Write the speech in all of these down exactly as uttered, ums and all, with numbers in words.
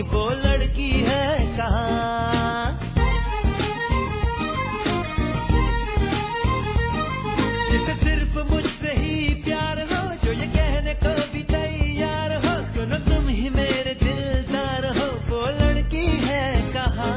वो लड़की है कहाँ? जिसे सिर्फ मुझसे ही प्यार हो, जो ये कहने को भी तैयार हो, सुनो तुम ही मेरे दिलदार हो, वो लड़की है कहाँ?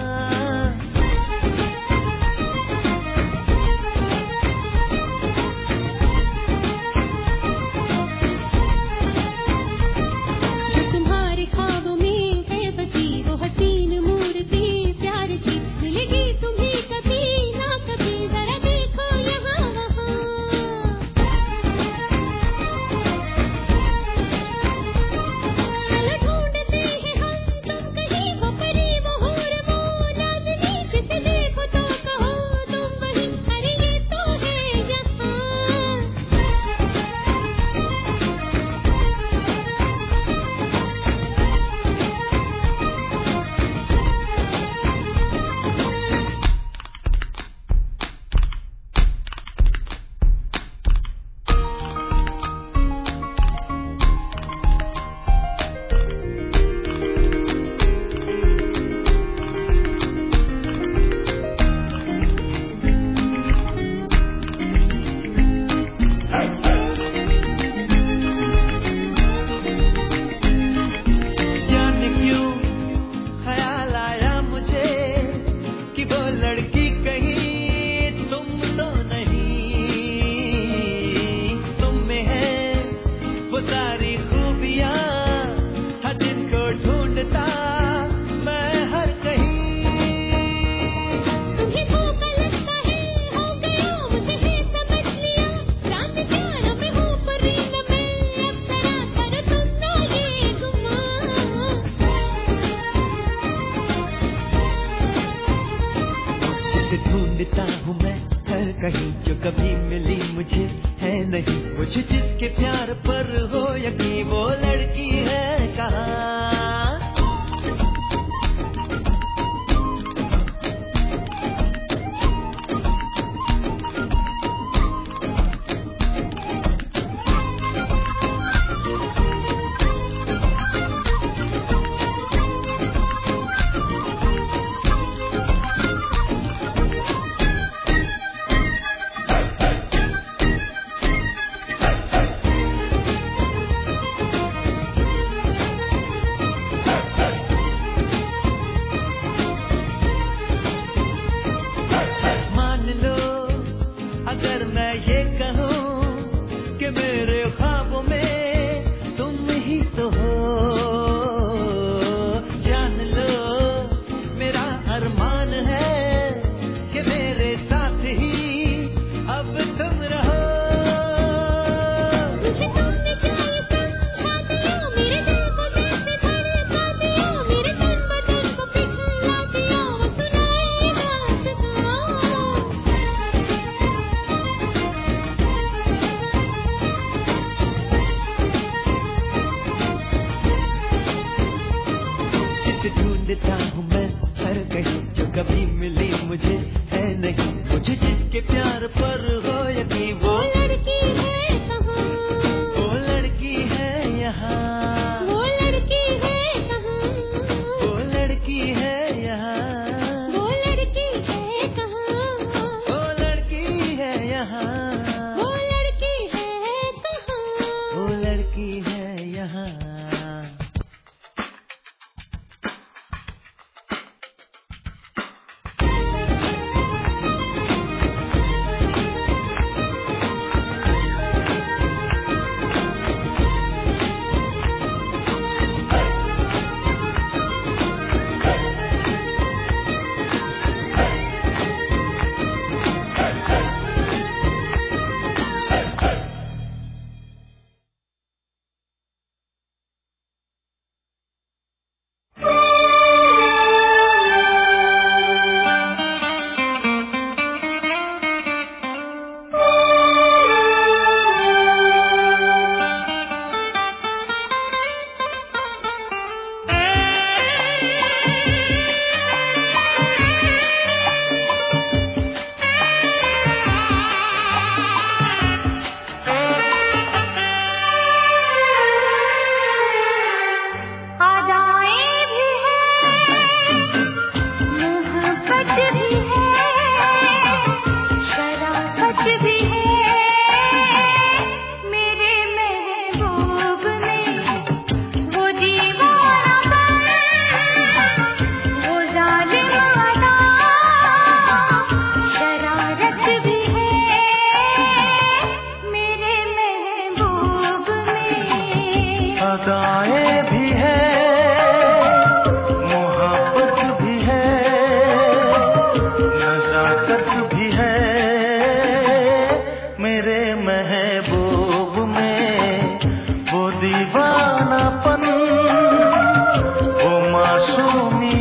ढूंढता हूँ मैं हर कहीं, जो कभी मिली मुझे है नहीं, मुझे जिसके प्यार पर हो यकीन, वो लड़की है कहाँ? अगर मैं ये कहूँ कि मेरे ख्वाबों में तुम ही तो हो, जान लो मेरा अरमान है कि मेरे साथ ही अब तुम रहो। मुझे तुमने क्या ये समझा दिया, मेरे दिल को जैसे धड़का दिया, मेरे तन बदन को पिघला दिया, वो सुनाए दास्तां। ढूंढता हूँ मैं हर कहीं, जो कभी मिली मुझे है नहीं, मुझे जिसके प्यार पर हो यकीन, वो लड़की है कहाँ? वो लड़की है यहाँ, वो लड़की है कहाँ? वो लड़की है यहाँ, वो लड़की है कहाँ? वो लड़की है यहाँ, वो लड़की है कहाँ? वो लड़की है यहाँ।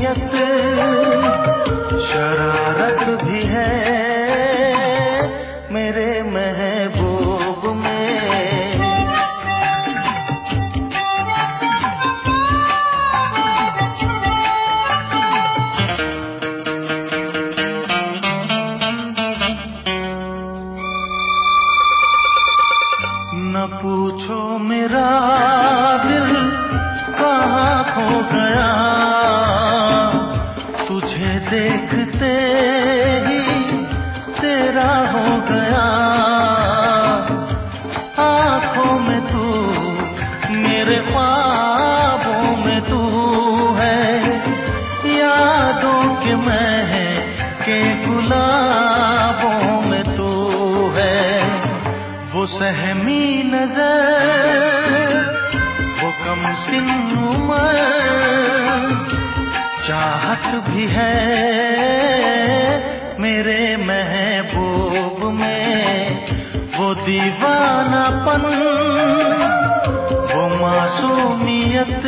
मासूमियत शरारत भी है मेरे महबूब में। न पूछो मेरा दिल कहाँ खो गया, तुझे देखते ही तेरा हो गया। आँखों में तू, मेरे ख्वाबों में तू है, यादों के महके गुलाबों में तू है। वो सहमी नजर, वो कम सिन उम्र, चाहत भी है मेरे महबूब में। वो दीवानापन, वो मासूमियत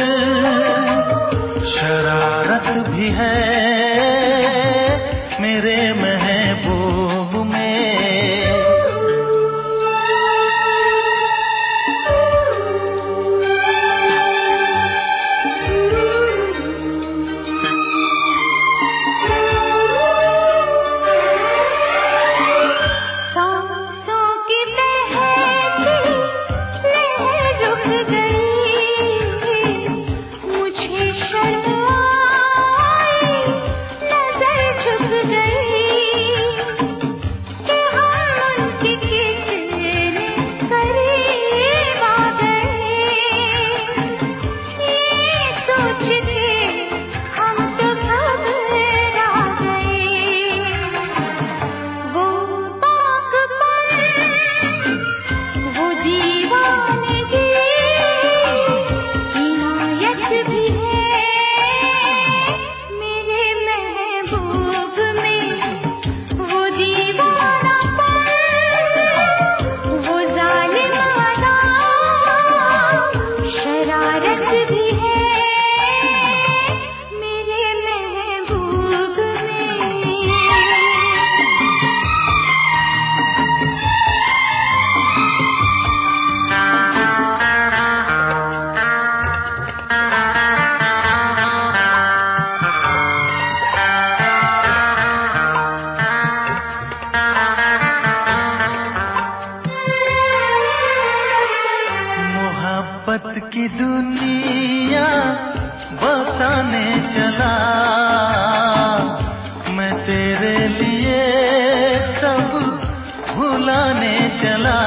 शरारत भी है मेरे महबूब में। की दुनिया बसाने चला मैं, तेरे लिए सब भुलाने चला।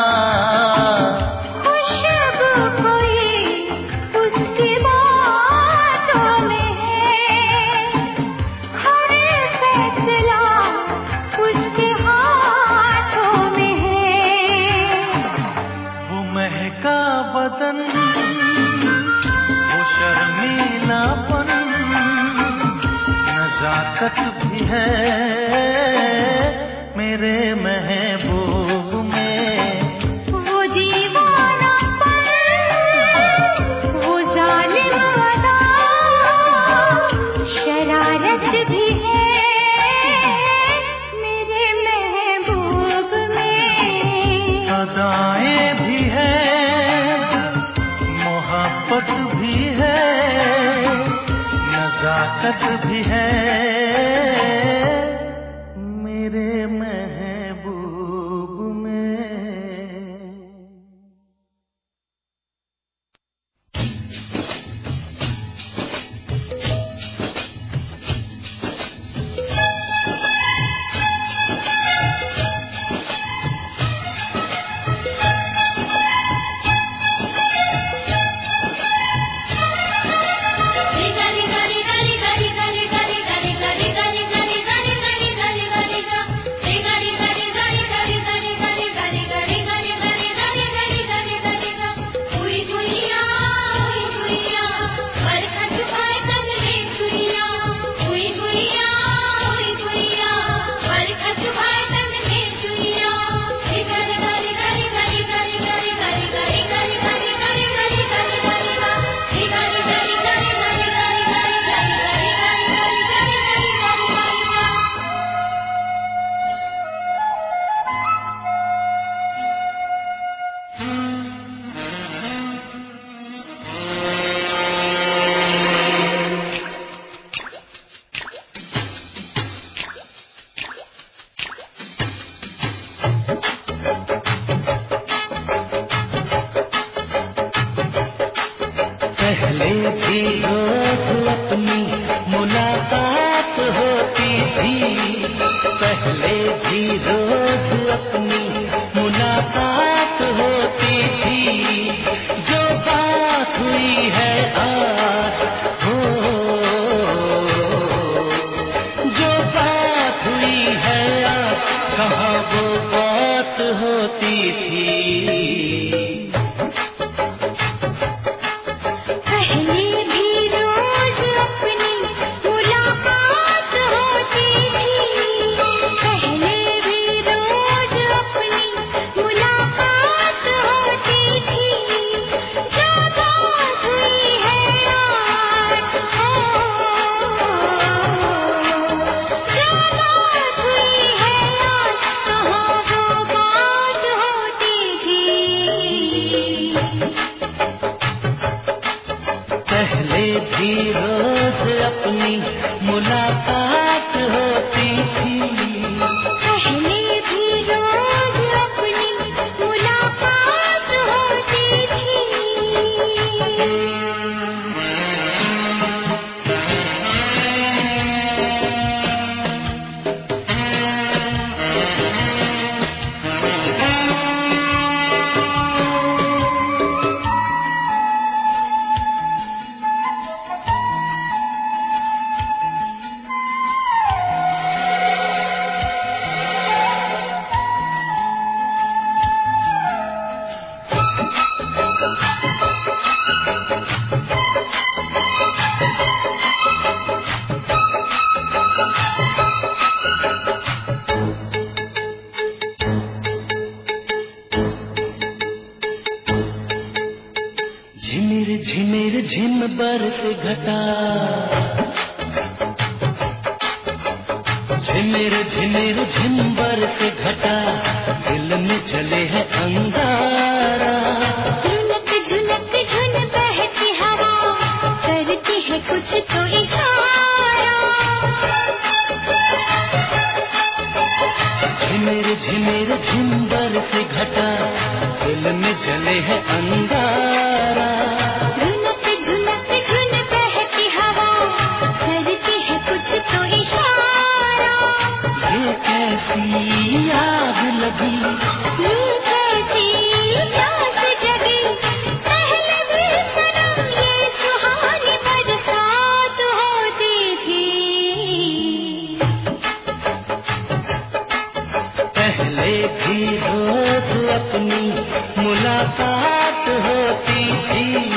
खुशबू कोई उसकी बातों में है, हर फैसला उसके हाथों में है। वो महका बदन, शर्मीलापन, नजाकत भी है मेरे महबूब में। वो दीवानापन, वो जालिम अदा, शरारत भी है मेरे महबूब में। अदाएं भी है, मोहब्बत भी है, नजाकत भी है मेरे महबूब में। गरी गरी गरी गरी गरी गरी गरी गरी गरी गरी अपनी मुलाकात होती थी, पहले भी रोज अपनी मुलाकात होती थी। जो बात हुई है आज हो, जो बात हुई है आज, कहाँ वो बात होती थी। पहले भी रोज अपनी मुलाकात होती थी, पहले भी रोज अपनी मुलाकात होती थी। झिमिर झिमिर झिम बरस घटा, झिमिर झिमिर झिम बरस घटा, दिल में चले है अंगारा। झुनक झुनक झुन बहती हवा, करती है कुछ तो इशारा। झिमिर झिमिर झिम बरस घटा, दिल में चले है अंगारा। झुनक झुनक झुन बहती हवा, करती है कुछ तो इशारा। ये कैसी आग लगी, ये कैसी प्यास जगी, पहले भी सनम ये सुहानी बरसात होती थी। पहले भी रोज अपनी मुलाकात होती थी,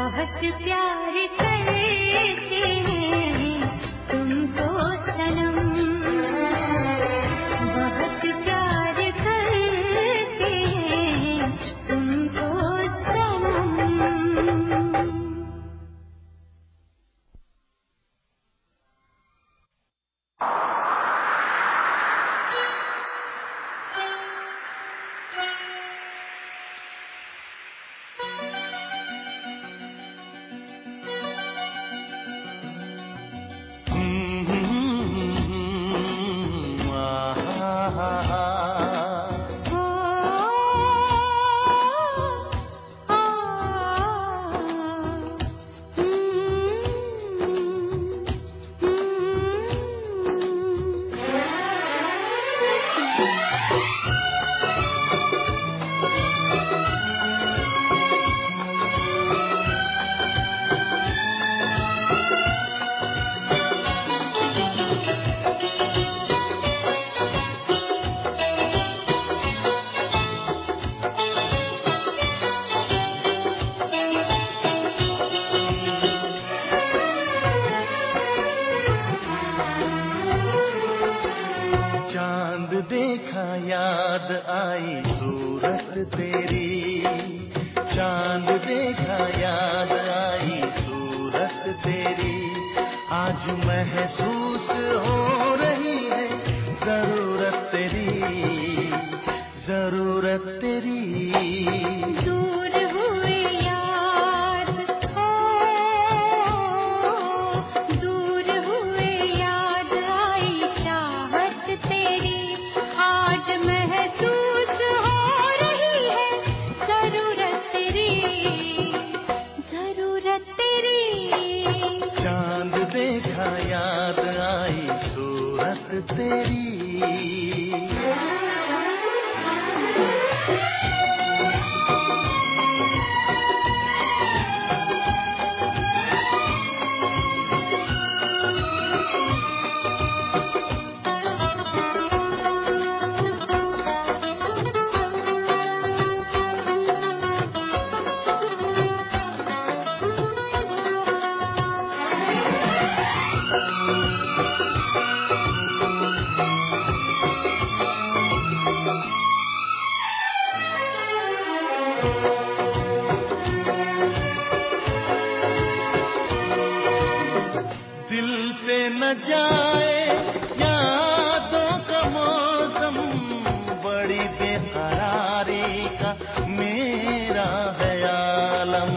बहुत प्यार करते हैं तुमको सनम, बहुत प्यार करते हैं तुमको सनम। देखा याद आई सूरत तेरी, चांद देखा याद आई सूरत तेरी, आज महसूस हो रही है जरूरत तेरी, जरूरत तेरी। दूर हुए याद हो, दूर हुए याद आई चाहत तेरी, आज महसूस हो रही है जरूरत तेरी, जरूरत तेरी। चांद देखा याद आई सूरत तेरी। दिल से न जाए यादों का मौसम, बड़ी बेकरारी का मेरा है आलम।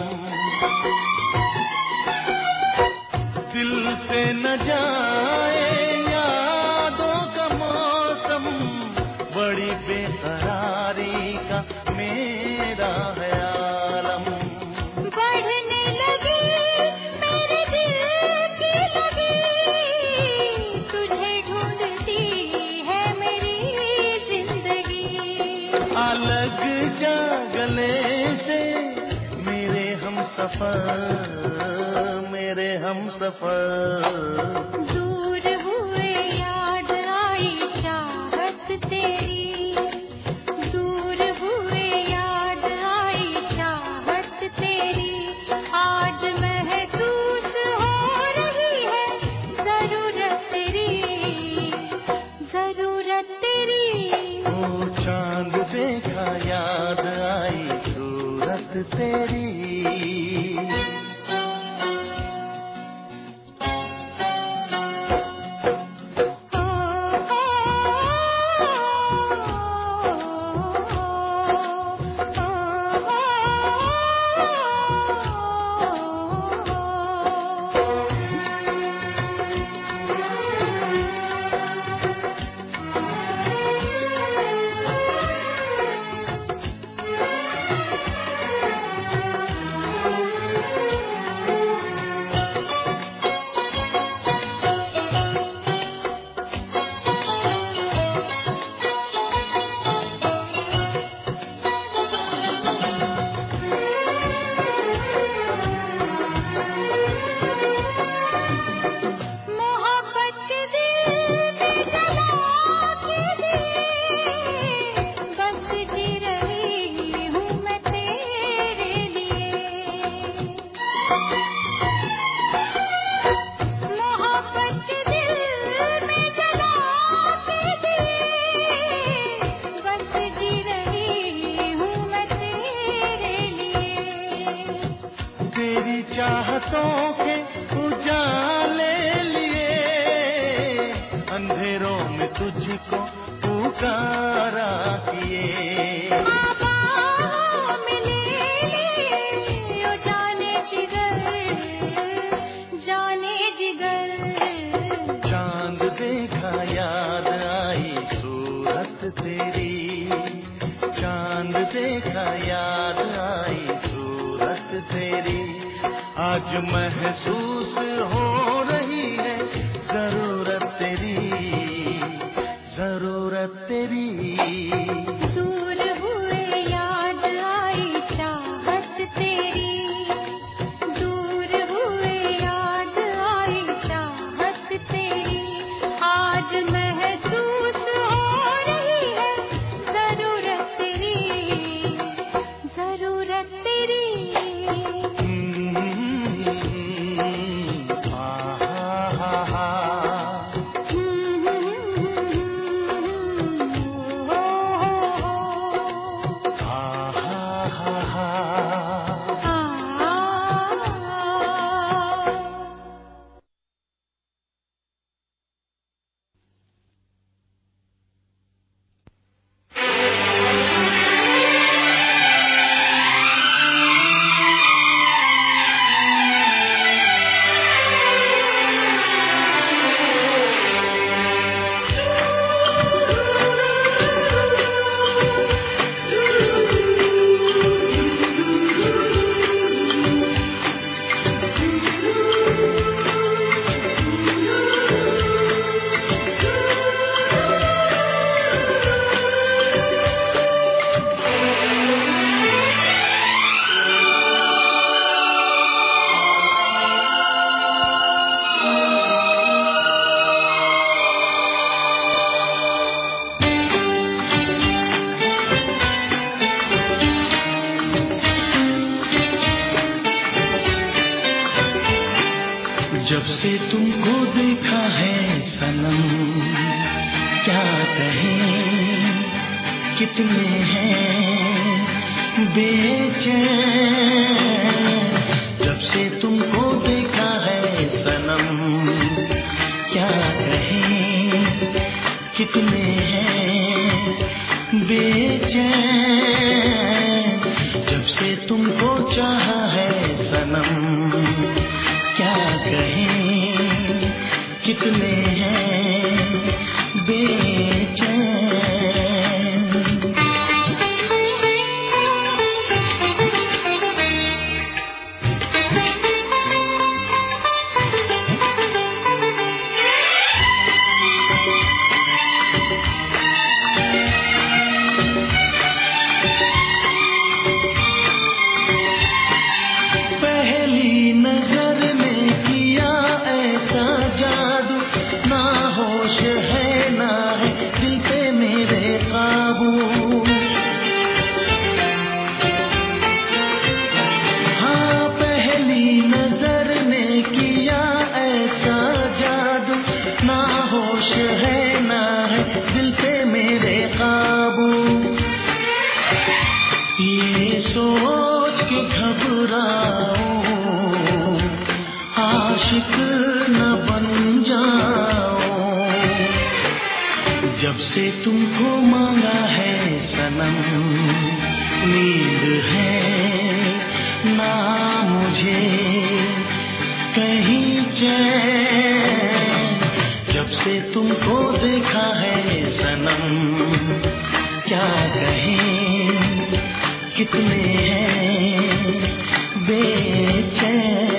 दिल से न जाए यादों का मौसम, बड़ी बेकरारी का मेरा है आलम। बढ़ने लगी मेरे दिल की लगी, तुझे ढूंढती है मेरी जिंदगी। अलग जा गले से मेरे हम सफर, मेरे हम सफर। दूर हुए याद आई चाहत तेरी, दूर हुए याद आई चाहत तेरी, आज महसूस हो रही है जरूरत तेरी, जरूरत तेरी। ओ चांद देखा याद आई सूरत तेरी। तेरी चाहतों के उजाले लिए अंधेरों में तुझको पुकारा किए। बाहों में ले ले जाने जिगर, जाने जिगर। चांद देखा याद आई सूरत तेरी, चांद देखा याद आई सूरत तेरी। आज महसूस हो रही है जरूरत तेरी, जरूरत तेरी। दूर हुए याद आई चाहत तेरी, दूर हुए याद आई चाहत तेरी। आज महसूस हो रही है जरूरत तेरी, जरूरत तेरी। जब से तुमको देखा है सनम, क्या कहें कितने हैं बेचैन। जब से तुमको देखा है सनम, क्या कहें कितने हैं बेचैन। जब से तुमको चाहा है सनम, क्या कहें कितने हैं बेचैन। पहली नजर में किया ऐसा जादू, ना होश है ना है दिल पे मेरे काबू। हाँ पहली नजर में किया ऐसा जादू, ना होश है ना है दिल पे मेरे काबू। ये सोच के घबराओ आशिक न बन जाओ। जब से तुमको मांगा है सनम, नींद है ना मुझे कहीं चैन। जब से तुमको देखा है सनम, क्या कहें कितने हैं बेचैन।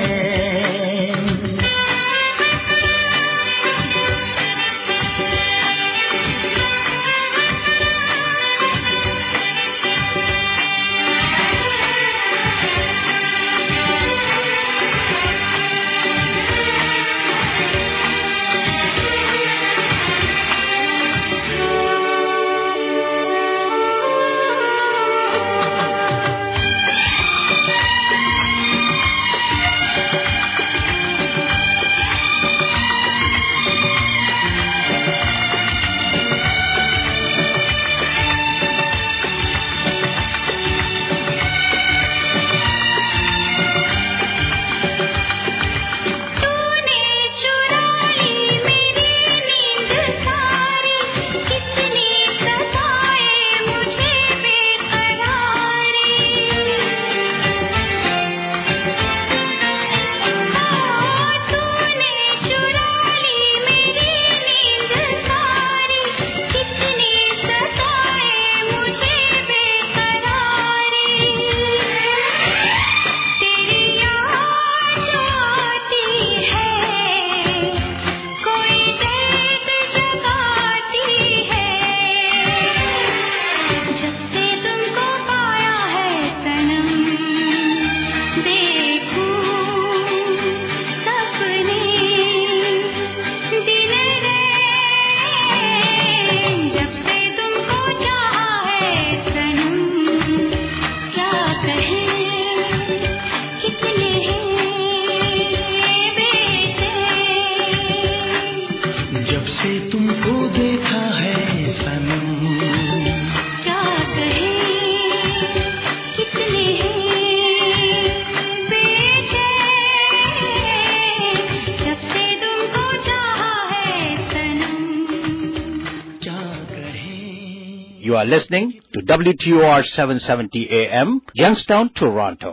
are listening to W T O R seven seventy A M, Youngstown, Toronto.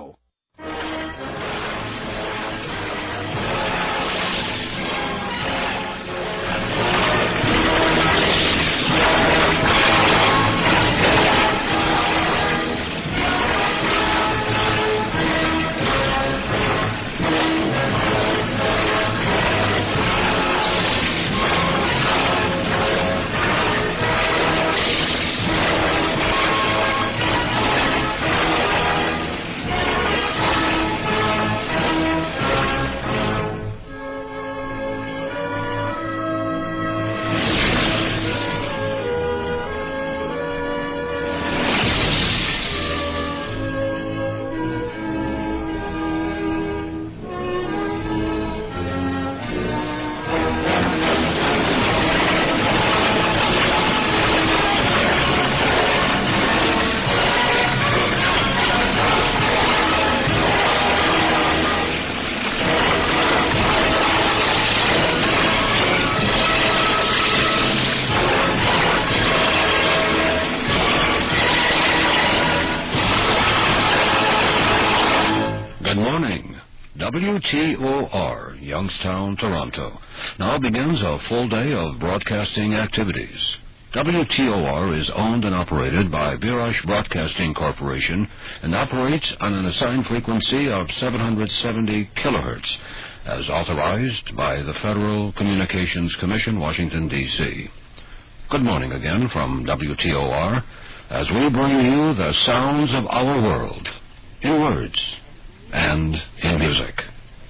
W T O R, Youngstown, Toronto, now begins a full day of broadcasting activities. W T O R is owned and operated by Birash Broadcasting Corporation and operates on an assigned frequency of seven hundred seventy kilohertz, as authorized by the Federal Communications Commission, Washington, D C Good morning again from W T O R, as we bring you the sounds of our world, in words and in music.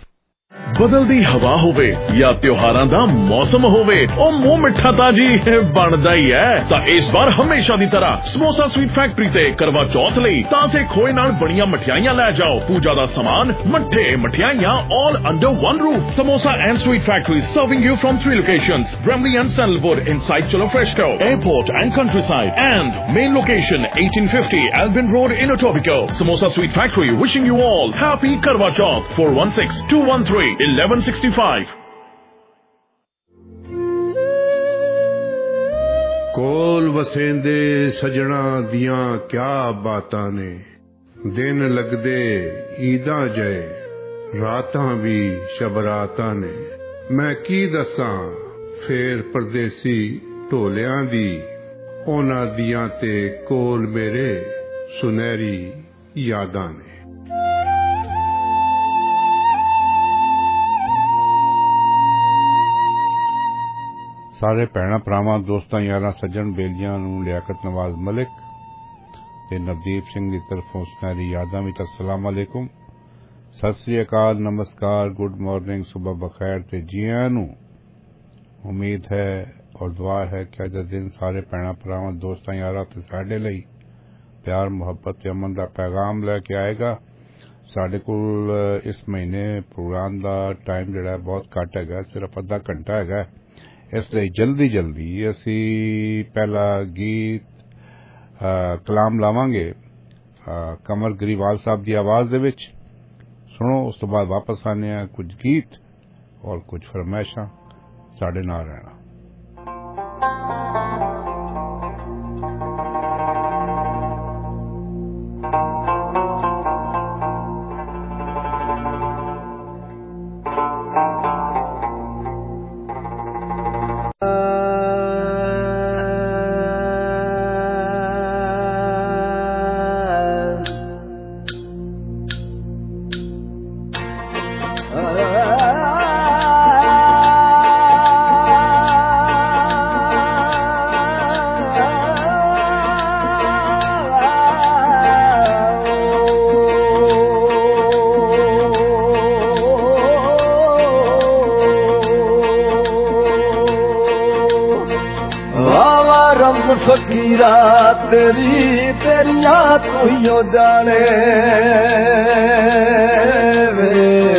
बदलदी हवा होवे या त्योहारां दा मौसम होवे ओ मुंह मिठा ताजी बनदा ही है तां इस बार हमेशा दी तरह समोसा स्वीट फैक्ट्री ते करवा चौथ लई ताजे खोए नाल बणियां मठियाइयां ले जाओ पूजा दा सामान मट्ठे मठियाइयां all under one roof. Samosa and Sweet Factory serving you from three locations: Bramley and Sandalwood inside Cholo Fresco, Airport and Countryside, and main location eighteen fifty Albin Road in Etobicoke. Samosa Sweet Factory wishing you all happy Karwa Chauth. four one six, two one three, eleven sixty-five. कोल वसेंदे सजना दियां क्या बातां ने दिन लगदे ईदां जय रातां भी शबरातां ने मैं की दसां फेर परदेसी ढोलियां दी ओना दियां ते कोल मेरे सुनहरी यादां ने। सारे भैणां भरावां दोस्तां यारां सज्जण बेलियां नूं लियाकत नवाज मलिक ते नवदीप सिंह दी तरफों सुनहरी यादां विच अस्सलाम अलैकुम, सत श्री अकाल, नमस्कार, गुड मॉर्निंग, सुबह बखैर ते जी आयां नूं। उम्मीद है और दुआ है कि अज दा दिन सारे भैणां भरावां दोस्तां यारां ते साडे लई प्यार मुहब्बत ते अमन दा पैगाम लैके आएगा। साडे कोल इस महीने प्रोग्राम दा टाइम जिहड़ा बहुत घट हैगा, सिर्फ अद्धा घंटा हैगा, इसलिए जल्दी जल्दी असी पहला गीत कलाम लावांगे कमर गरीवाल साहब की आवाज दे विच सुनो। उस तो बाद वापस आने कुछ गीत और कुछ फरमाइशां, साडे नाल रहना। फकीरा तेरी तेरिया तुइयो जाने वे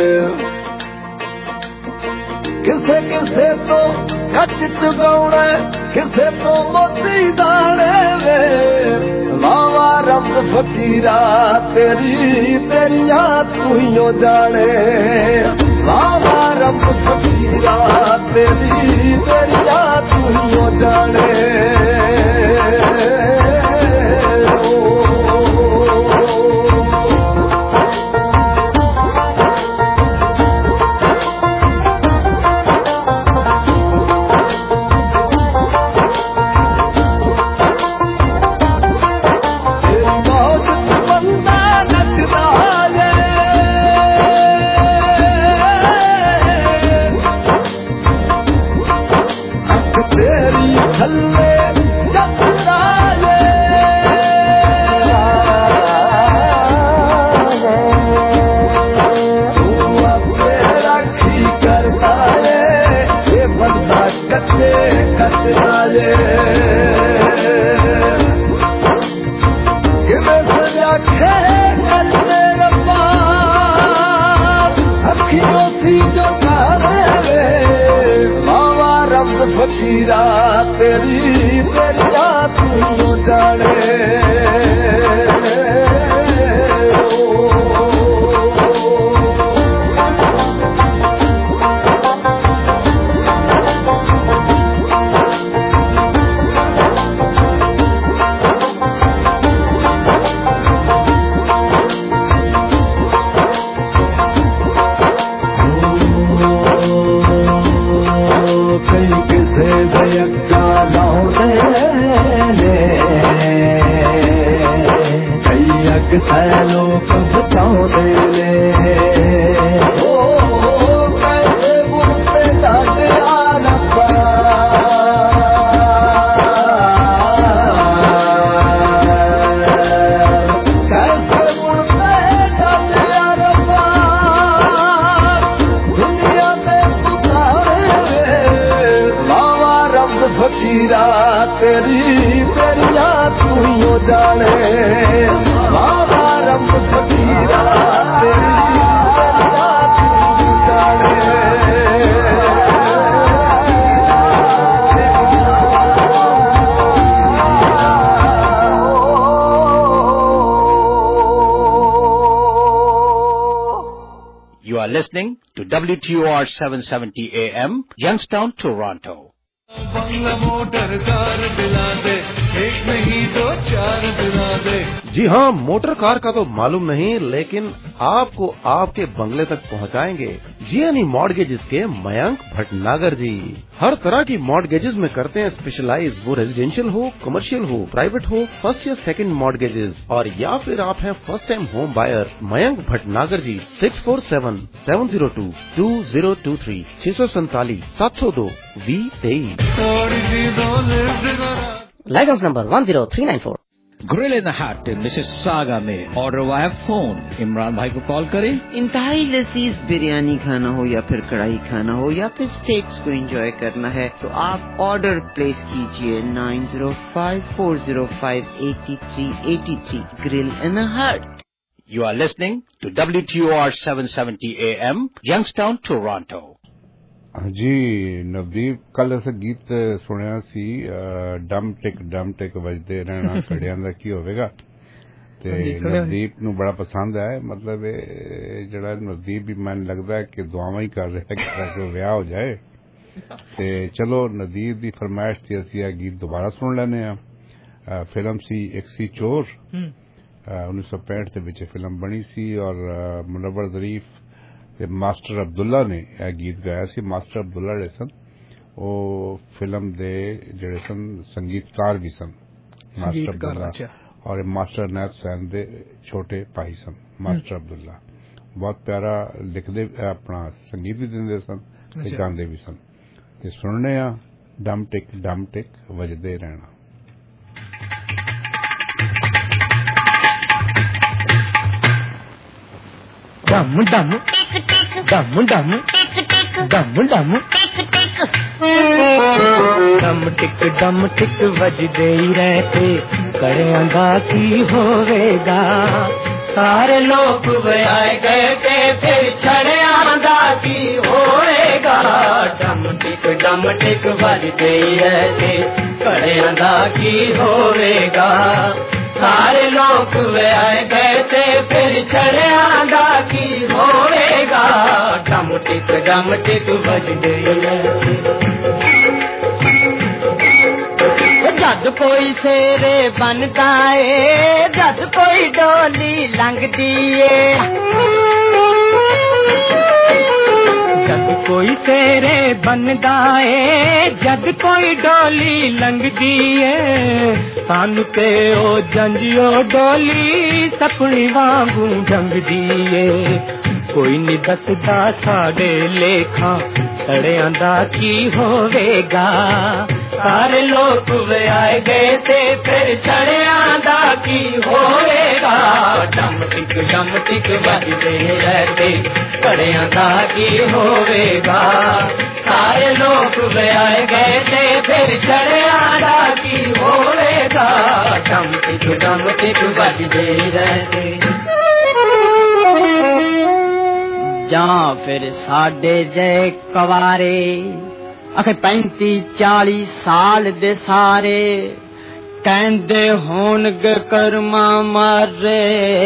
किसे किसे तो खचित गौणे किसे तो मोती दाने वे वावा रब फकीरा तेरी तेरिया तुइयो जाने वावा रब फकीरा तेरी तेरिया तुइयो जाने जाए कि मैं सजा खे करते रब्बा अखियों सी जो तारे बाबा रब फकीरा तेरी तेरा तू जाने लोग बचाओ दे ओ कैसे बुलते जाते रब्बा कैसे बुलते जाते रब्बा दुनिया में पुकारे बाबा रब फकीरा तेरी तेरिया तू जाने बाबा रब फकीरा तेरी तेरिया तू जाने You are listening to W T O R seven seventy A M, Youngstown, Toronto. बंगला मोटर कार दिला दे एक नहीं दो चार दिला दे। जी हाँ, मोटर कार का तो मालूम नहीं, लेकिन आपको आपके बंगले तक पहुँचाएंगे जीएनई मॉर्गेजेस के मयंक भटनागर जी। हर तरह की मॉर्गेजेस में करते हैं स्पेशलाइज, वो रेजिडेंशियल हो, कमर्शियल हो, प्राइवेट हो, फर्स्ट या सेकंड मॉर्गेजेस, और या फिर आप हैं first time home buyer. Mayank Bhatnagar ji six four seven seven zero two two zero two three छह सौ सैतालीस सात सौ दो वी तेईस। Light house number one zero three nine four. Grill in the hut Mississauga में ऑर्डर वाया फोन। इमरान भाई को कॉल करें। इंतहाई लजीज बिरयानी खाना हो या फिर कढ़ाई खाना हो या फिर स्टेक्स को एंजॉय करना है तो आप ऑर्डर प्लेस कीजिए nine zero five four zero five eighty three eighty three. Grill in the hut. You are listening to W T O R seven seventy A M, Youngstown, Toronto. जी नवदीप, कल ऐसा गीत सुनिया सी डम टिक डम टिक वजदे रहना कड़ियां दा की होवेगा ते नवदीप नू बड़ा पसंद आया। मतलब जड़ा नवदीप भी मन लगदा है कि दुआवां ही कर रहा है कि विआह हो जाए। ते चलो नवदीप दी फरमाइश थी असी आ गीत दोबारा सुन लेने आ। फिल्म सी एक सी चोर उन्नीस सौ पैंठ के विच फिल्म बनी सी और मुनव्वर ज़रीफ ते मास्टर अब्दुल्ला ने यह गीत गाया सी। मास्टर अब्दुल्ला जिहड़े सन वो फिल्म दे जिहड़े सन संगीतकार भी सन मास्टर अब्दुल्ला, और मास्टर अनैत हुसैन दे छोटे भाई सन मास्टर अब्दुल्ला। बहुत प्यारा लिखदे अपना संगीत भी दिंदे सन ते गांदे भी सन। ते सुनने आ डम टिक डम टिक वजदे रहना। डम डम डम डम डम डम डम टिक डम टिक वजदे ही रहते कड़ियां दा की होवेगा। सारे लोग आए गए ते फिर छड़ियां दा की होवेगा। डम टिक डम टिक वजदे ही रहते कड़ियां दा की होवेगा। सारे लोग आए गए ते फिर छड़ियां दा की होवेगा। डम टिक डम टिक वजदे जद कोई शेरे बनदा ए जद कोई डोली लंघदी ए। जद कोई शेरे बनदा ए जद कोई डोली लंघदी ए। सानू ते ओ जंजियो डोली सपनी वांगू जंगदी ए। कोई नहीं दसदा साडे लेखा कड़ियां दा की होवेगा। सारे लोग वे आए गए थे फिर छड़ियां दा की होएगा डम टिक डम टिक बजते रहते छड़ियां दा की होएगा सारे लोग वे आए गए थे फिर छड़ियां दा की होएगा डम टिक डम टिक बजते रहते ਜਾਂ ਫਿਰ ਸਾਡੇ ਜੇ ਕਵਾਰੇ ਅਖੇ ਪੈਂਤੀ ਚਾਲੀ ਸਾਲ ਦੇ ਸਾਰੇ ਕਹਿੰਦੇ ਹੋਣਗੇ ਕਰਮਾ ਮਾਰੇ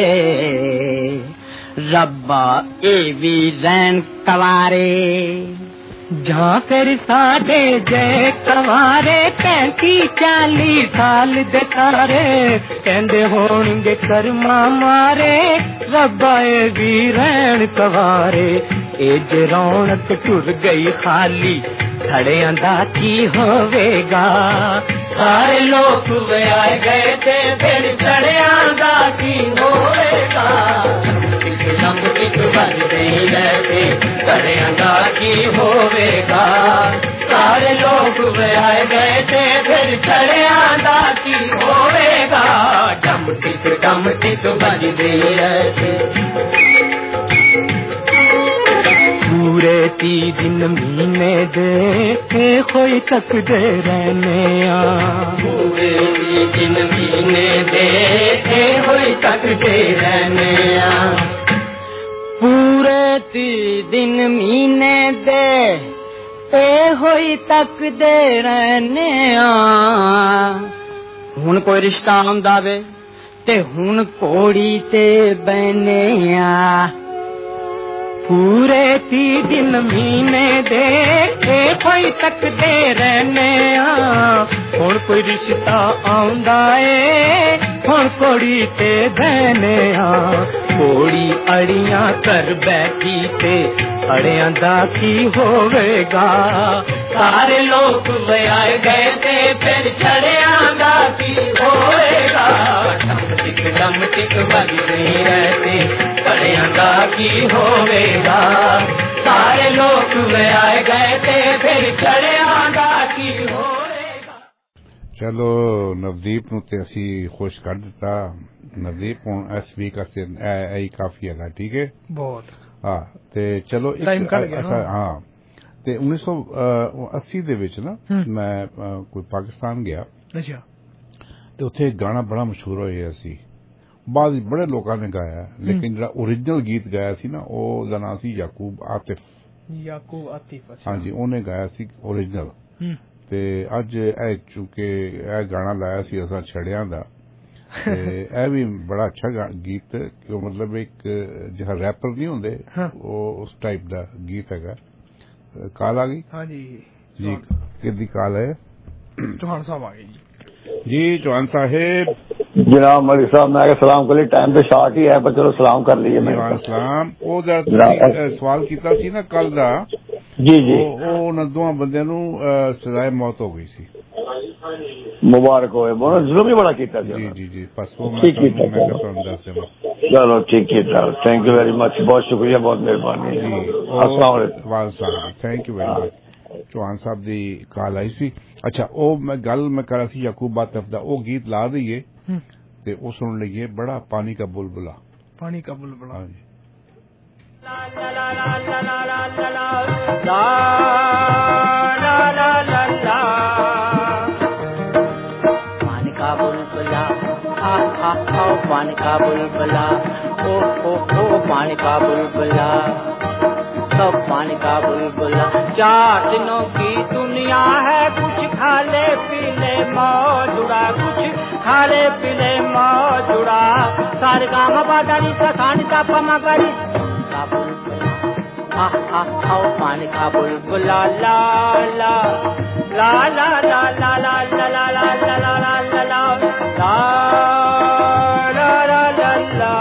ਰੱਬਾ ਇਹ ਵੀ ਰਹਿਣ ਕਵਾਰੇ ਜਾਂ ਫਿਰ ਸਾਡੇ ਜੇ ਕਵਾਰੇ ਪੈਂਤੀ ਚਾਲੀ ਸਾਲ ਦੇ ਸਾਰੇ ਕਹਿੰਦੇ ਹੋਣਗੇ ਕਰਮਾ ਮਾਰੇ ਰੱਬਾ ਇਹ ਵੀ ਰਹਿਣ ਕਵਾਰੇ ਇਹ ਜੇ ਰੌਣਕ ਟੁਰ ਗਈ ਖਾਲੀ ਖੜਿਆਂ ਦਾ ਕੀ ਹੋਵੇਗਾ ਸਾਰੇ ਲੋਕ ਵੇ ਆਏ ਗਏ ਤੇ ਫਿਰ ਖੜਿਆਂ ਦਾ ਕੀ ਹੋਵੇਗਾ ਡਮ ਟਿਕ ਵੱਜਦੇ ਰਹਿਤੇ ਖੜਿਆਂ ਦਾ ਕੀ ਹੋਵੇਗਾ ਸਾਰੇ ਲੋਕ ਵੇ ਆਏ ਗਏ ਤੇ ਫਿਰ ਖੜਿਆਂ ਦਾ ਕੀ ਹੋਵੇਗਾ ਡਮ ਟਿਕ ਡਮ ਟਿਕ ਵੱਜਦੇ रहते पूरे ती दिन महीने देखे कोई तकदे रहने पूरे ती दिन महीने देखे कोई तकदे रहने पूरे ती दिन महीने दे ए होई तकदे रहने हुन कोई रिश्ता आंदा वे ते हुन कोड़ी ते बने पूरे ती दिन महीने देखे कोई तकदे रहने हुन कोई रिश्ता आंदा ए हुन कोड़ी ते बने कोड़ी अड़ियां कर बैठी ते अड़ियां दा की होवेगा सारे लोग वे आए गए थे फिर छड़ियां दा की होएगा डम टिक डम टिक बजते रहते छड़ियां दा की होवेगा सारे लोग वे आए गए थे फिर छड़ियां दा की होएगा चलो नवदीप ਨੂੰ ਤੇ ਅਸੀਂ ਖੁਸ਼ ਕਰ ਦਿੱਤਾ ਨਵਦੀਪ ਹੁਣ ਇਸ ਵੀਕ ਅਸੀਂ ਇਹ ਕਾਫੀ ਹੈਗਾ ਠੀਕ ਹੈ ਬਹੁਤ ਹਾਂ ਤੇ ਚਲੋ ਇੱਕ ਹਾਂ ਤੇ उन्नीस सौ अस्सी ਦੇ ਵਿੱਚ ਨਾ ਮੈਂ ਕੋਈ ਪਾਕਿਸਤਾਨ ਗਿਆ ਅੱਛਾ ਤੇ ਉੱਥੇ ਗਾਣਾ ਬੜਾ ਮਸ਼ਹੂਰ ਹੋਇਆ ਸੀ ਬਾਅਦ ਬੜੇ ਲੋਕਾਂ ਨੇ ਗਾਇਆ ਲੇਕਿਨ ਜਿਹੜਾ ओरिजिनल ਗੀਤ ਗਾਇਆ ਸੀ ਨਾ ਉਹ ਦਾ ਨਾਮ ਸੀ ਯਾਕੂਬ ਆਤਿਫ ਯਾਕੂਬ ਆਤਿਫ ਅੱਛਾ ਹਾਂਜੀ ਉਹਨੇ ਗਾਇਆ ਸੀ ओरिजिनल ਤੇ ਅੱਜ ਇਹ ਚੁੱਕੇ ਇਹ ਗਾਣਾ ਲਾਇਆ ਸੀ ਅਸਾਂ ਛੜਿਆਂ ਦਾ ਤੇ ਇਹ ਵੀ ਬੜਾ ਅੱਛਾ ਗੀਤ ਮਤਲਬ ਇੱਕ ਜਿਹੜਾ ਰੈਪਰ ਨਹੀਂ ਹੁੰਦੇ ਉਹ ਉਸ ਟਾਈਪ ਦਾ ਗੀਤ ਹੈਗਾ ਕਾਲ ਆ ਗਈ ਹਾਂਜੀ ਜੀ ਕਿਹਦੀ ਕਾਲ ਹੈ ਚੌਹਾਨ ਸਾਹਿਬ ਆ ਗਏ जी जी चौहान साहेब जनाब मलिक साहब मैं सलाम कर टाइम पे शार्ट ही है पर चलो सलाम कर लीजिए सलाम ਉਹ ਜਿਹੜਾ ਸਵਾਲ ਕੀਤਾ ਸੀ ਨਾ ਕੱਲ ਦਾ जी जी ਉਹ ਉਹਨਾਂ ਦੋਵਾਂ ਬੰਦਿਆਂ ਨੂੰ ਸਜ਼ਾਏ ਮੌਤ ਹੋ ਗਈ ਸੀ मुबारक हो जुल्म भी बड़ा किया जी जी जी बस वो मैं ਤੁਹਾਨੂੰ ਦੱਸ ਦੇਵਾਂ चलो ठीक है थैंक यू वेरी मच बहुत शुक्रिया बहुत मेहरबानी जी अस्सलाम वालेकुम thank you very much Chauhan साहब ਦੀ ਕਾਲ ਆਈ ਸੀ ਅੱਛਾ ਉਹ ਮੈਂ ਗੱਲ ਮੈਂ ਕਰ ਰਹੀ ਸੀ ਯਾਕੂਬ ਆਤਿਫ ਦਾ ਉਹ ਗੀਤ ਲਾ ਦਈਏ ਤੇ ਉਹ ਸੁਣ ਲਈਏ ਬੜਾ ਪਾਣੀ का बुलबुला पानी का बुलबुला ਹਾਂਜੀ पानी का बुलबुला आ आ आ पानी का बुलबुला ओ ओ ओ पानी का बुलबुला सब पानी का बुलबुला चार दिनों की दुनिया है कुछ खा ले पी ले मौजुड़ा कुछ खा ले पी ले मौजुड़ा सारे काम बादारी सखानी का पमा करी का बुलबुला आ आ आओ पानी का बुलबुला ला ला ला ला ला ला ला ला ला ला ला ला ला ला ला ला ला ला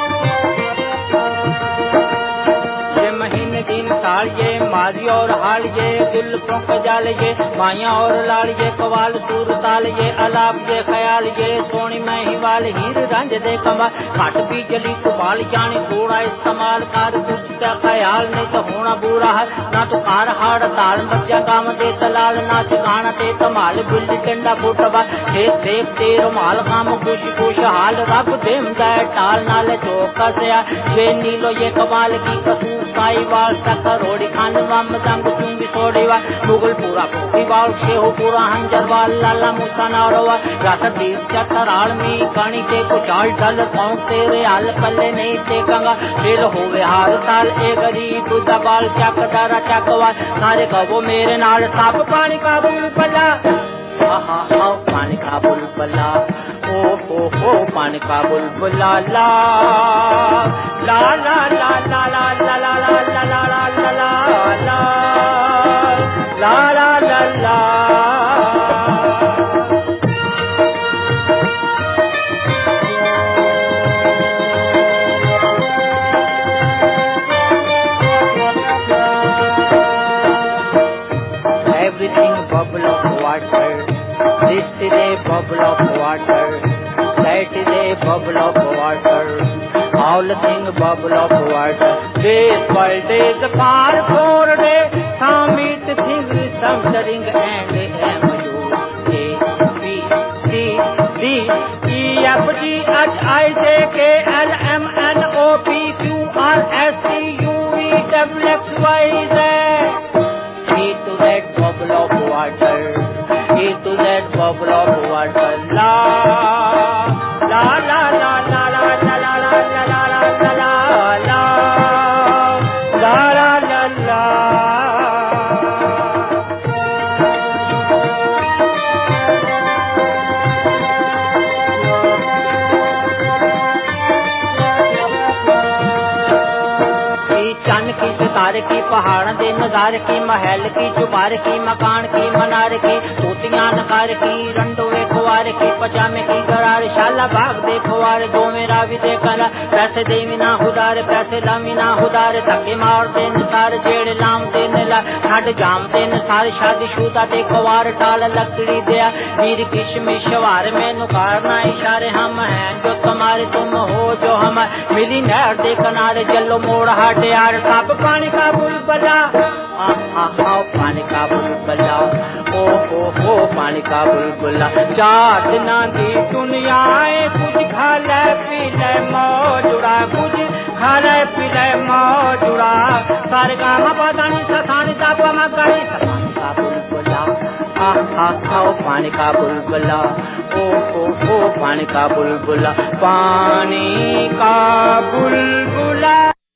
ये माजी और हाल ये जुल्फों का जाल ये माया और लाल ये कवाल सूर ताल ये अलाप ये ख्याल ये सोनी में ही वाल हीर रंज दे कमाल घट भी जली कुबाल जानी थोड़ा इस्तेमाल कर कुछ का ख्याल नहीं तो होना बुरा है ना तो कार हाड़ ताल मज्जा काम दे तलाल ना ठिकाना ते तमाल बिल्ली डंडा फुटबा खेत देख ते रुमाल काम खुश खुश हाल रब देम दे टाल नाले चौका से ये नीलो ये कमाल की कसूर साई वाल करोड़ी खान वाम दंग चुंगी सोड़ी वाल मुगल पूरा कोठी वाल से हो पूरा हंजर वाल लाला मूसा नारोवा रात दीर चतराल में कणी के कुचाल डल पाँव तेरे हाल पल्ले नहीं टेकंगा फेल होवे हार साल ए गरीब दबाल चक दारा चकवा सारे कहो मेरे नाल साफ पानी का बुलबुला आहा आओ पानी का बुलबुला ओ हो हो पानी का बुलबुला ला ला ला ला ला ला ला ला ला ला ला ला ला ला ला ला ला Everything bubble of water. This is a bubble of water. That is a bubble of water. All things bubble of water. This world is far for day. Some eat things, some stirring and M U A B C D E F G H I J K L M N O P Q R S T U V W X Y Z. To that bubble of water, into that bubble of water, la la la la la la la la la la la la la la la la la. चंद की सितारे की पहाड़ दे नज़ारे की महल की चुबार की मकान की मनार की तोतियां नकार की रंडोवे खुआर की पजामे की गरार शाला बाग दे खुआर दो मेरा भी देखला पैसे दे ना हुदार पैसे लामी ना हुदार धक्के मार दे निसार जेड़ लाम दे ला छड़ जाम दे निसार शादी शुदा दे खुआर टाल लकड़ी दिया वीर किशमिश वार में नुकारना इशारे हम हैं जो तुम्हारे तुम हो जो हम मिली नहर दे किनारे जल्लो मोड़ हाटे यार साप पानी का बुलबुला आओ पानी का बुलबुला ओ हो हो पानी का बुलबुला चाट ना दी दुनिया कुछ खा ले पी ले मौजुड़ा कुछ खा ले पी ले मौजुड़ा सारे काम पदानी सतानी दापा मगरी सतानी का बुलबुला आओ पानी का बुलबुला ओ हो हो पानी का बुलबुला पानी का बुलबुला.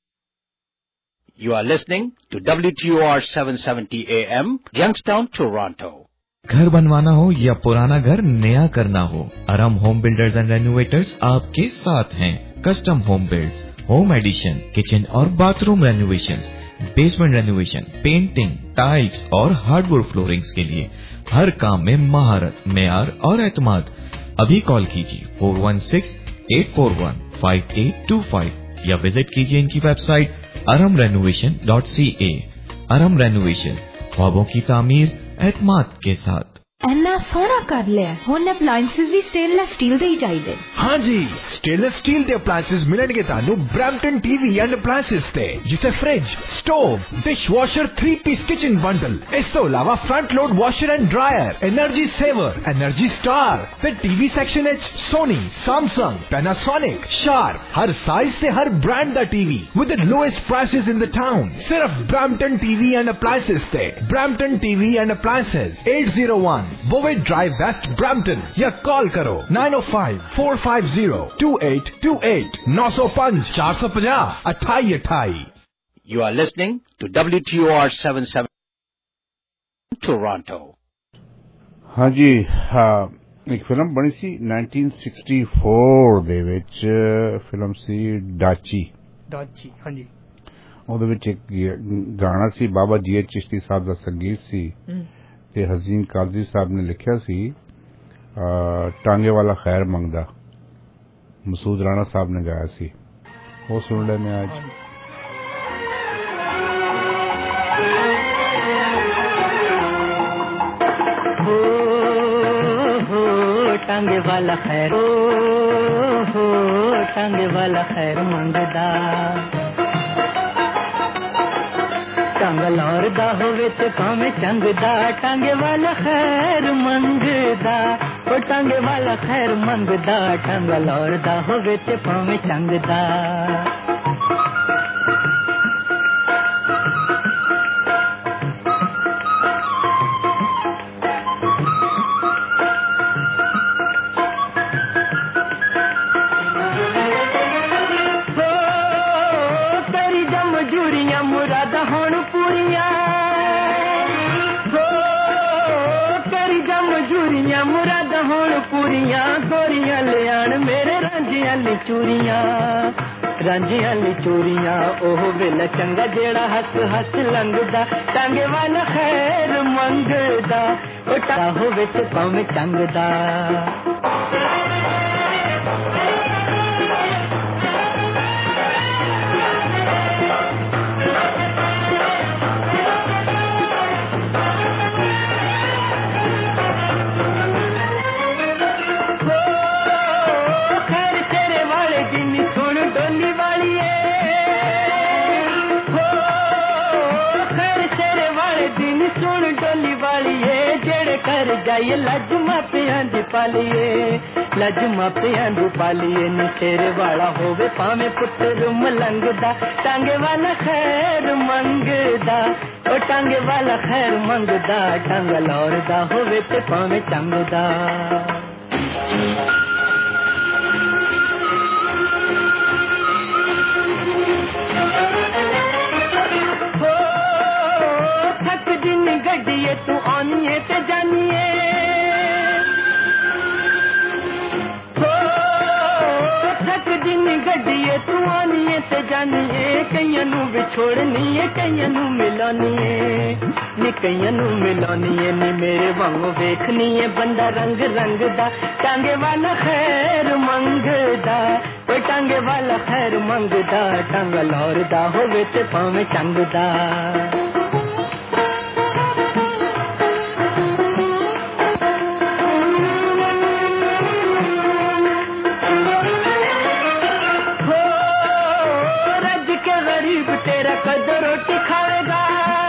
You are listening to W T O R seven seventy A M, Youngstown, Toronto. घर बनवाना हो या पुराना घर नया करना हो, Aram home builders and renovators आपके साथ हैं. Custom home builds, home addition, kitchen और bathroom renovations, basement renovation, painting, tiles और हार्डवुड फ्लोरिंग्स के लिए हर काम में महारत, मेयार और एतमाद. अभी कॉल कीजिए four one six eight four one five eight two five या विजिट कीजिए इनकी website Aram renovation dot C A. Aram renovation, ख्वाबों की तामीर एतमाद के साथ. इन्ना सोना कर लिया हुन अप्लायंसेस भी स्टेनलेस स्टील दे ही चाहिए. हाँ जी, स्टेनलेस स्टील दे अप्लायंसेस मिलणगे तानू ब्रैम्पटन टीवी एंड अप्लायंसेस ते, जिथे fridge, stove, dish washer, three piece kitchen bundle, इस तो अलावा front load washer and dryer, energy saver, energy star, फिर टीवी सेक्शन एच सोनी, सैमसंग, पैनासोनिक, शार्प, हर साइज से हर ब्रांड दा TV with the lowest prices in the town. सिर्फ ब्रैम्पटन टीवी एंड अप्लायंसेस ते. Brampton TV and appliances eight zero one Bovaird drive west Brampton या call करो nine O five four five zero two eight two eight नौ सौ पांच चार सौ पचास अठाई अठाई. You are listening to W T O R seven seventy Toronto. हाँ जी, हाँ, एक फिल्म बनी सी नाइनटीन सिक्सटी फोर ਦੇ ਵਿੱਚ ਫਿਲਮ ਸੀ ਡਾਚੀ. ਡਾਚੀ ਹਾਂਜੀ. ਉਹਦੇ ਵਿੱਚ ਇੱਕ ਗਾਣਾ ਸੀ, ਬਾਬਾ ਜੀ ਚਿਸ਼ਤੀ ਸਾਹਿਬ ਦਾ ਸੰਗੀਤ ਸੀ ਤੇ ਹਜ਼ੀਨ ਕਾਦਰੀ ਸਾਹਿਬ ਨੇ ਲਿਖਿਆ ਸੀ. ਟਾਂਗੇ ਵਾਲਾ ਖੈਰ ਮੰਗਦਾ, ਮਸੂਦ ਰਾਣਾ ਸਾਹਿਬ ਨੇ ਗਾਇਆ ਸੀ. ਉਹ ਸੁਣ ਲੈਣੇ ਅੱਜ. टांगे वाला खैर ओ हो टांगे वाला खैर मंगदा टंग लौरदा होवे ते पावे चंगदा टांगे वाला खैर मंगदा ओ टांगे वाला खैर मंगदा टंग लौरदा होवे ते पावे चंगदा मुरादा होण पूरियां हो करी जा मजूरियां मुरादा होण पूरियां गोरियां ले आण मेरे रांझियां ली चूरियां रांझियां ली चूरियां ओह वेला चंगा जेड़ा हस हस लंघदा टांगे वाला खैर मंगदा ओ टा होवे ते पावे चंगदा डोली वाली हो खैर तेरे वाले दिन सुन डोली वाली जेड़े कर जाइए लज मापियां दी पालिए लज मापियां दी पालिए नी तेरे वाला होवे पावे पुत्र मलंगदा टांगे वाला खैर मंगदा ओ टांगे वाला खैर मंगदा टांग लौरदा होवे ते पावे चंगदा गड्डिए तू आनिए ते जानिए हो थक दिन गड्डिए तू आनिए ते जानिए कईयां नू विछोड़नीए कईयां नू मिलानीए नी कईयां नू मिलानीए नी मेरे वांगू वेखनीए बंदा रंग रंग दा टांगे वाला खैर मंगदा ओ टांगे वाला खैर मंगदा टांग लौरदा होवे ते पावे चंगदा तेरा कद रोटी खाएगा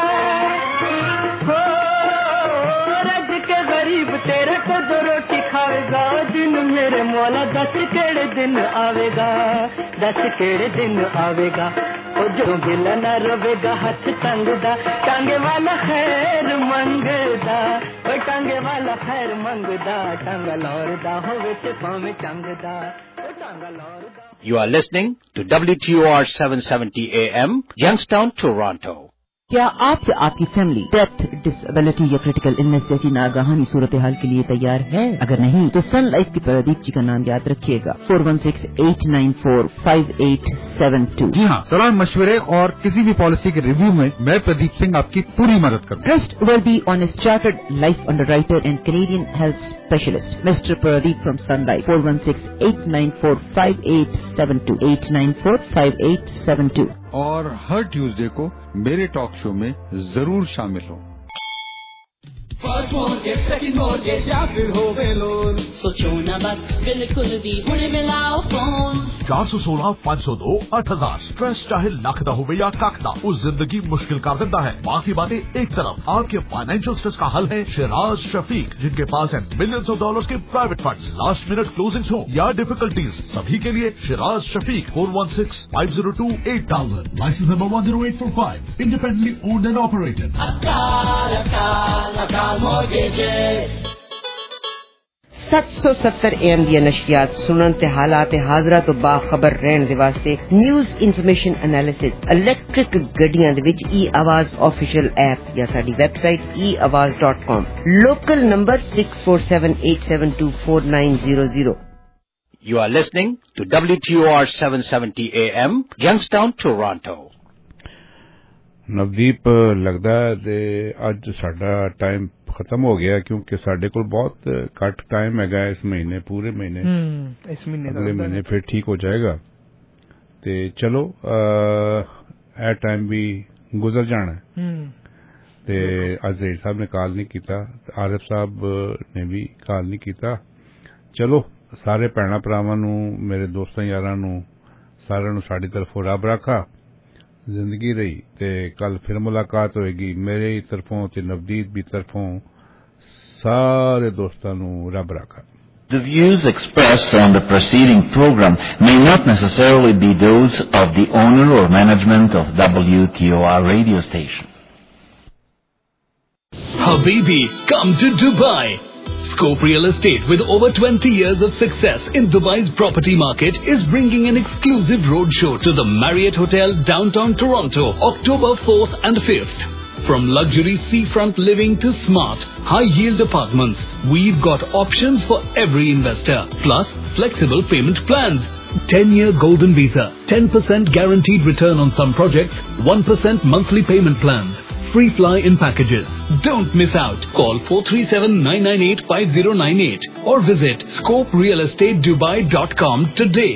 हो रज के गरीब तेरा कद रोटी खाएगा दिन मेरे मौला दस केड़े दिन आवेगा दस केड़े दिन आवेगा ओ जो गिला न रोवेगा हाथ तंगदा टांगे वाला खैर मंगदा ओ टांगे वाला खैर मंगदा टांगा लौरदा होवे ते पावे चंगदा ओ टांगा लौरदा You are listening to W T O R seven seventy A M, Youngstown, Toronto. क्या आप या आपकी फैमिली डेथ, डिसेबिलिटी या क्रिटिकल इलनेस जैसी नागाहानी सूरत हाल के लिए तैयार है? अगर नहीं तो सन लाइफ की प्रदीप जी का नाम याद रखिएगा four one six eight nine four five eight seven two. जी हाँ, सलाह मशवरे और किसी भी पॉलिसी के रिव्यू में मैं प्रदीप सिंह आपकी पूरी मदद करूँ। Trustworthy honest chartered life underwriter and Canadian health specialist mister Pradeep from Sun Life four one six eight nine four five eight seven two eight nine four five eight seven two. और हर Tuesday को मेरे talk show में जरूर शामिल हो। First mortgage, second mortgage या फिर होवे लोन, सोचो ना बस बिल्कुल भी हुणे मिलाओ फोन। चार सौ सोलह पाँच सौ दो आठ हजार स्ट्रेस चाहे लाख दा होवे या काख दा, उस जिंदगी मुश्किल कर देता है। बाकी बातें एक तरफ, आपके फाइनेंशियल स्ट्रेस का हल है शिराज शफीक, जिनके पास है मिलियंस ऑफ डॉलर्स के private funds. Last minute closings हो या डिफिकल्टीज, सभी के लिए Shiraz Shafiq four one six five zero two eight thousand, licence number one zero eight four five, independently owned and operated. अकाल अकाल अकाल सत्त सौ सत्तर एम दी नशियात सुनन ते हालात हाजरा तो बाखबर रहन दे वास्ते न्यूज़ इन्फॉर्मेशन एनालिसिस इलेक्ट्रिक गड्डियां दे विच ई आवाज ऑफिशियल ऐप या साडी website e Awaaz dot com. Local number six four seven eight seven two four nine zero zero. You are listening to W T O R seven seventy A M, Youngstown, Toronto. Navdeep ਲੱਗਦਾ ਤੇ ਅੱਜ ਸਾਡਾ time ਖਤਮ ਹੋ ਗਿਆ ਕਿਉਂਕਿ ਸਾਡੇ ਕੋਲ ਬਹੁਤ ਘੱਟ ਟਾਈਮ ਹੈਗਾ ਇਸ ਮਹੀਨੇ, ਪੂਰੇ ਮਹੀਨੇ। ਹਮ ਇਸ ਮਹੀਨੇ ਦਾ ਅਗਲੇ ਮਹੀਨੇ ਫਿਰ ਠੀਕ ਹੋ ਜਾਏਗਾ ਤੇ ਚਲੋ ਇਹ ਟਾਈਮ ਵੀ ਗੁਜ਼ਰ ਜਾਣਾ ਹਮ ਤੇ ਅਜ਼ੀਰ ਸਾਹਿਬ ਨੇ ਕਾਲ ਨਹੀਂ ਕੀਤਾ, ਆਰਿਫ ਸਾਹਿਬ ਨੇ ਵੀ ਕਾਲ ਨਹੀਂ ਕੀਤਾ ਚਲੋ ਸਾਰੇ ਭੈਣਾਂ ਭਰਾਵਾਂ ਨੂੰ ਮੇਰੇ ਦੋਸਤਾਂ ਯਾਰਾਂ ਨੂੰ ਸਾਰਿਆਂ ਨੂੰ ਸਾਡੀ ਤਰਫੋਂ ਰੱਬ ਰਾਖਾ ਜ਼ਿੰਦਗੀ ਰਹੀ ਤੇ ਕੱਲ ਫਿਰ ਮੁਲਾਕਾਤ ਹੋਏਗੀ ਮੇਰੀ ਤਰਫੋਂ ਤੇ ਨਵਦੀਪ ਦੀ ਤਰਫੋਂ ਸਾਰੇ ਦੋਸਤਾਂ ਨੂੰ ਰੱਬ ਰਾਖਾ The views expressed on the preceding program may not necessarily be those of the owner or management of W T O R radio station. Habibi, come to Dubai. Scope Real Estate, with over twenty years of success in Dubai's property market, is bringing an exclusive roadshow to the Marriott Hotel, downtown Toronto, October fourth and fifth. From luxury seafront living to smart, high-yield apartments, we've got options for every investor. Plus, flexible payment plans. ten-year golden visa, ten percent guaranteed return on some projects, one percent monthly payment plans. Free fly-in packages. Don't miss out. Call four three seven, nine nine eight, five zero nine eight or visit scope real estate dubai dot com today.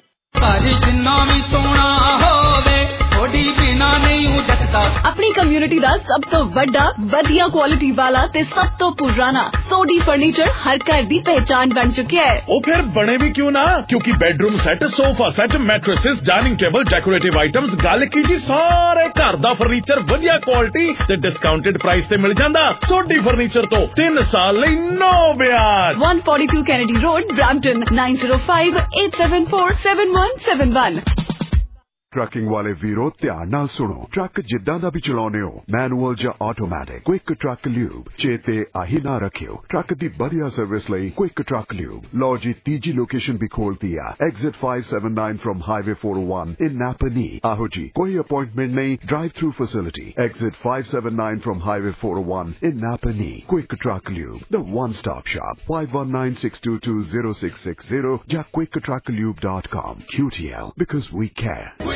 अपनी community दा सब तो बड़ा वधिया quality वाला ते सब तो पुराना सोडी फर्नीचर हर घर दी पहचान बन चुका है। ओ फिर बने भी क्यों ना, क्योंकि bedroom set, sofa set, mattresses, dining table, decorative items, गल की जी सारे घर दा फर्नीचर वधिया क्वालिटी ते डिस्काउंटेड प्राइस ते मिल जांदा। सोडी फर्नीचर तो तीन साल लई नो ब्याज। one forty-two Kennedy Road, Brampton, nine zero five, eight seven four, seven one seven one। Trucking वाले वीरो ध्यान नाल सुनो, ट्रक जिद्दां दा भी चलाउने हो, मैनुअल या ऑटोमैटिक, क्विक ट्रक ल्यूब चेते आही ना रखियो। ट्रक दी बढ़िया सर्विस लई क्विक ट्रक ल्यूब। लो जी तीजी लोकेशन भी खोल दिया, exit five seventy-nine from highway four oh one in Napanee. आहो जी कोई अपॉइंटमेंट नहीं, drive through facility, exit five seventy-nine from highway four oh one in Napanee. Quick truck lube, the one stop shop, five one nine, six two two, zero six six zero या quick truck lube dot com. Q T L, because we care।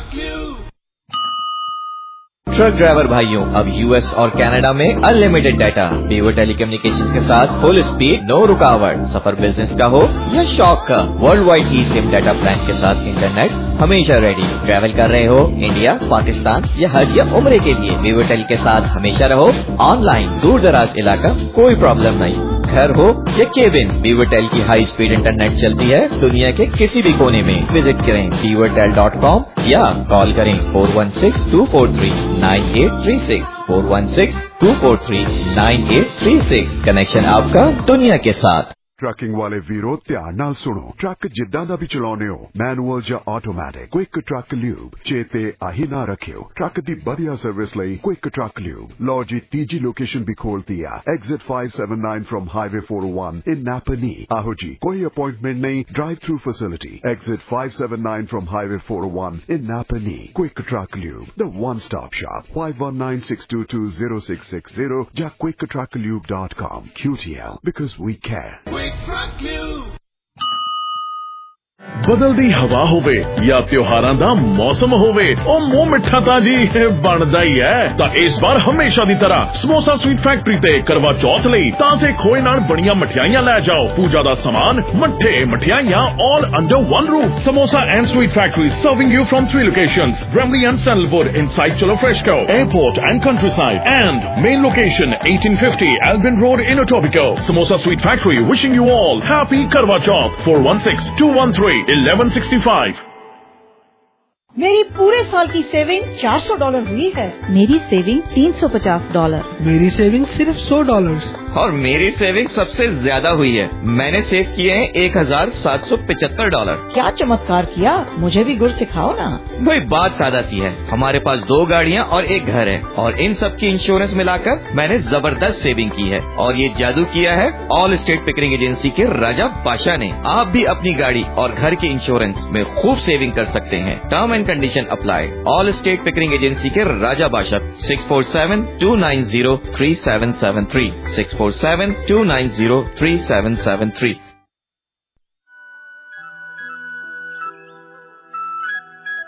Truck driver भाइयों, अब US और Canada में unlimited data, beaver telecommunications के साथ full speed, no रुकावट। सफर business का हो या शौक का, world wide e SIM data plan के साथ इंटरनेट हमेशा रेडी। ट्रैवल कर रहे हो इंडिया, पाकिस्तान या हज या उम्रे के लिए, बीवर टेल के साथ हमेशा रहो ऑनलाइन। दूर दराज इलाका कोई प्रॉब्लम नहीं, घर हो या केबिन, बीवर टेल की हाई स्पीड इंटरनेट चलती है दुनिया के किसी भी कोने में। विजिट करें बीवर टेल डॉट कॉम या कॉल करें four one six, two four three, nine eight three six, four one six, two four three, nine eight three six। Connection आपका दुनिया के साथ। ट्रकिंग वाले वीरो ध्यान नाल सुनो, ट्रक जिद्दां दा भी चलाउने हो, मैनुअल या ऑटोमैटिक, क्विक ट्रक ल्यूब चेते आही ना रखियो। ट्रक दी बढ़िया सर्विस लई क्विक ट्रक ल्यूब। लो जी तीजी लोकेशन भी खोल दिया, exit five seventy-nine from highway four oh one in Napanee. आहो जी कोई अपॉइंटमेंट नहीं, drive through facility, exit five seventy-nine from highway four oh one in Napanee. Quick truck lube, the one stop shop, five one nine, six two two, zero six six zero या quick truck lube dot com. Q T L, because we care। बदलदी हवा होवे या त्योहारां दा मौसम होवे, ओ मुंह मिठा ताजी बनदा ही है। तां इस बार हमेशा दी तरह समोसा स्वीट फैक्ट्री ते करवा चौथ लई ताजे खोए नाल बणियां मठियाइयां लै जाओ। पूजा दा सामान, मट्ठे, मठियाइयां all under one roof। Samosa and Sweet Factory serving you from three locations, Bramley and Sandalwood inside Cholo Fresco, Airport and Countryside, and main location eighteen fifty Albin Road in Etobicoke. Samosa Sweet Factory wishing you all happy Karwa Chauth। four one six, two one three, eleven sixty-five। मेरी पूरे साल की saving चार सौ dollar हुई है। मेरी saving तीन सौ पचास डॉलर। मेरी सेविंग सिर्फ सौ डॉलर। और मेरी सेविंग सबसे ज्यादा हुई है, मैंने सेव किए हैं एक हजार सात सौ पिचहत्तर डॉलर। क्या चमत्कार किया, मुझे भी गुर सिखाओ ना। भाई बात सादा सी है, हमारे पास दो गाड़ियाँ और एक घर है और इन सब की इंश्योरेंस मिलाकर मैंने जबरदस्त सेविंग की है। और ये जादू किया है ऑल स्टेट पिकरिंग एजेंसी के राजा बादशाह ने। आप भी अपनी गाड़ी और घर के इंश्योरेंस में खूब सेविंग कर सकते हैं। Term and condition apply. Allstate Pickering agency के Raja Badshah, six four seven two nine zero three seven seven three, six four seven, two nine zero, three seven seven three।